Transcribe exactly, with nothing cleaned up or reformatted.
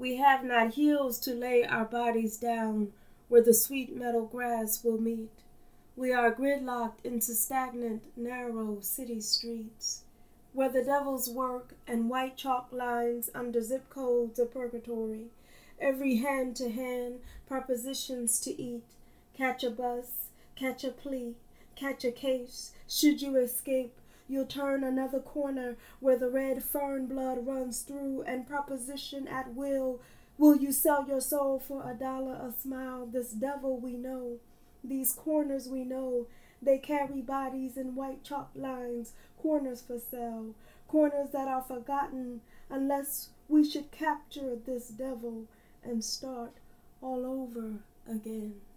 We have not hills to lay our bodies down where the sweet meadow grass will meet. We are gridlocked into stagnant, narrow city streets where the devils work and white chalk lines under zip codes of purgatory. Every hand to hand, propositions to eat. Catch a bus, catch a plea, catch a case. Should you escape, you'll turn another corner where the red fern blood runs through and proposition at will. Will you sell your soul for a dollar a smile? This devil we know, these corners we know, they carry bodies in white chalk lines, corners for sale, corners that are forgotten unless we should capture this devil and start all over again.